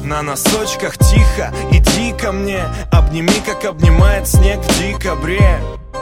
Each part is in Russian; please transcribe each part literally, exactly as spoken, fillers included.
на носочках тихо, иди ко мне, обними, как обнимает снег в декабре.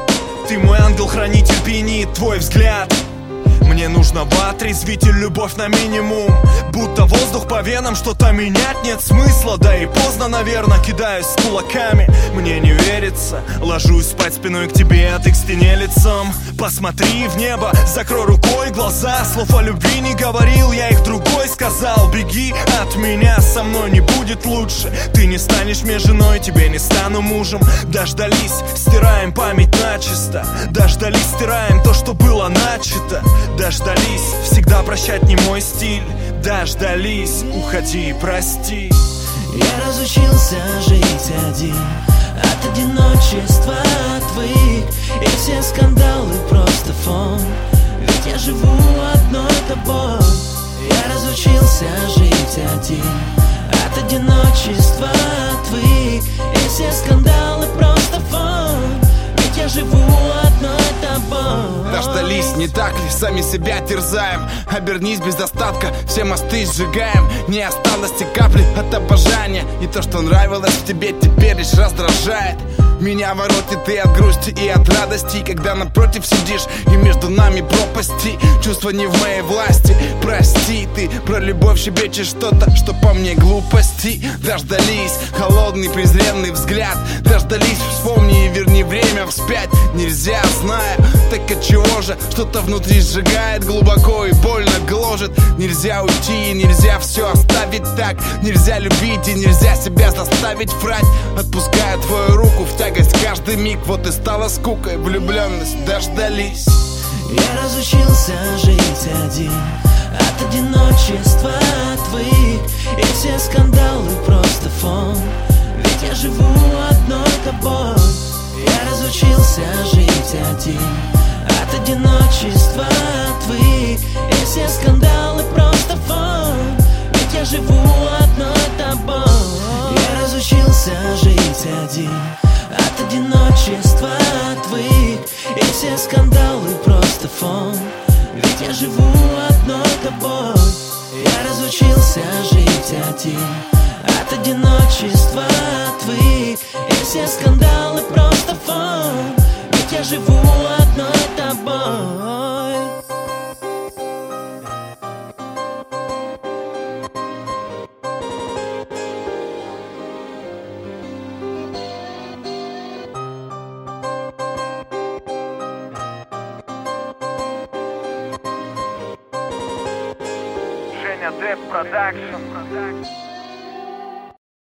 Ты мой ангел-хранитель, пьянит твой взгляд. Мне нужно отрезвитель, любовь на минимум. Будто воздух по венам, что-то менять нет смысла. Да и поздно, наверное, кидаюсь с кулаками. Мне не верится, ложусь спать спиной к тебе, а ты к стене лицом. Посмотри в небо, закрой рукой глаза. Слов о любви не говорил, я их другой сказал. Беги от меня, со мной не будет лучше. Ты не станешь мне женой, тебе не стану мужем. Дождались, стираем память начисто. Дождались, стираем то, что было начато. Дождались, всегда прощать не мой стиль. Дождались, уходи, прости. Я разучился жить один, от одиночества отвык. И все скандалы просто фон, ведь я живу одной тобой. Я разучился жить один, от одиночества отвык. И все скандалы просто фон, ведь я живу одной тобой. Дождались, не так ли, сами себя терзаем. Обернись без остатка, все мосты сжигаем. Не осталось и капли от обожания. И то, что нравилось в тебе, теперь лишь раздражает. Меня воротит и от грусти, и от радости, когда напротив сидишь, и между нами пропасти. Чувства не в моей власти, прости. Ты про любовь щебечешь что-то, что по мне глупости. Дождались, холодный презренный взгляд. Дождались, вспомни и верни время вспять. Нельзя, знаю, так от чего же? Что-то внутри сжигает глубоко и больно гложет. Нельзя уйти и нельзя все оставить так. Нельзя любить и нельзя себя заставить врать. Отпускаю твою руку в тягость каждый миг. Вот и стала скукой влюбленность. Дождались. Я разучился жить один, от одиночества отвык. И все скандалы просто фон, ведь я живу одной тобой. Я разучился жить один, от одиночества отвык. И все скандалы просто фон, ведь я живу одной тобой. Я разучился жить один, от одиночества отвык. И все скандалы просто фон, ведь я живу одной тобой. Я разучился жить один, от одиночества отвык. И все скандалы просто фон, ведь я живу одной тобой. Женя Дэп Продакшн.